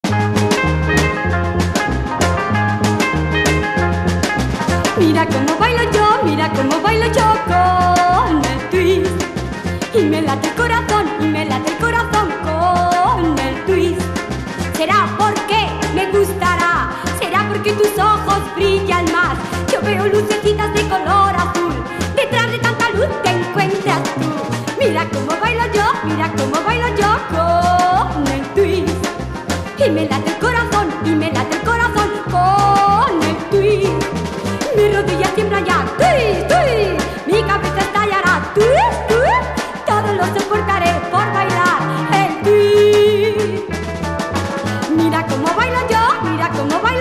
Mira cómo bailo yo con el twist. Y me late el corazón con el twist. Será porque me gustará, será porque tus ojos brillan más. Yo veo lucecitas de color azul, detrás de tanta luz te encuentras tú. Mira cómo bailo yo con el twist. Y me late el corazón con el twist. Mi rodilla tiembla ya, twist, twist. Mi cabeza estallará, twist, twist. Todo lo soportaré por bailar el twist. Mira cómo bailo yo,